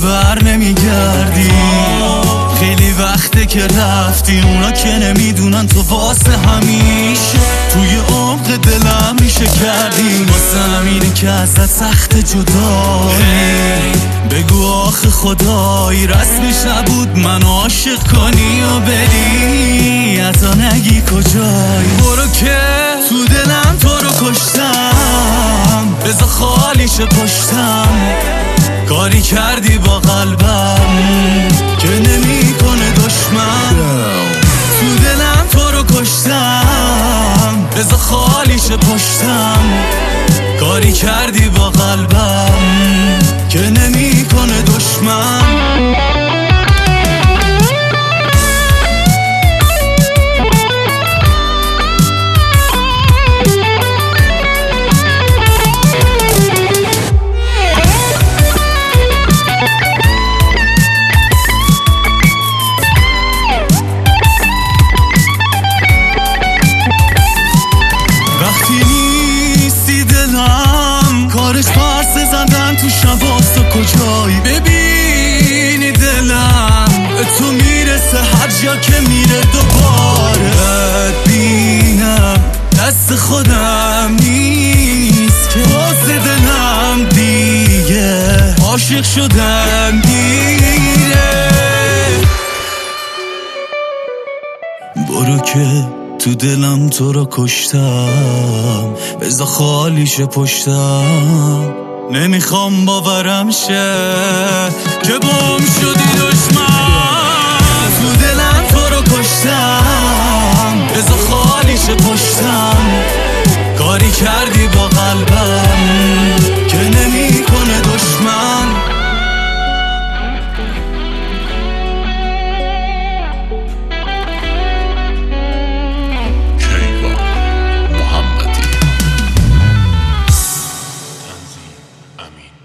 بر نمیگردی. خیلی وقته که رفتی، اونا که نمیدونن تو واسه همیشه توی عمق دلم میشه کردی. واسه همینه که ازت سخت جدایی. بگو آخه خدایی رسمش نبود من عاشق کنی و بدی، حتی نگی کجایی. برو که تو دلم تو رو کشتم، بذار خالیش پشتم. کاری کردی با قلبم که نمی کنه دشمن. تو دلم تو رو کشتم، بذار خالیش پشتم. کاری کردی با قلبم که نمی کنه دشمن. کارش پرسه زدن تو شباست و کجایی. ببینی دلم به تو میرسه هر جا که میره دوباره. بینم دست خودم نیست که باز دلم دیگه عاشق شدم دیره. برو که تو دلم تو رو کشتم، بذار خالیش پشتم. نمیخوام باورم شه که بام شدی دشمن. تو دلم تو رو کشتم، بذار خالیش پشتم. کاری کردی با قلبم که نمیکنه دشمن. آمین.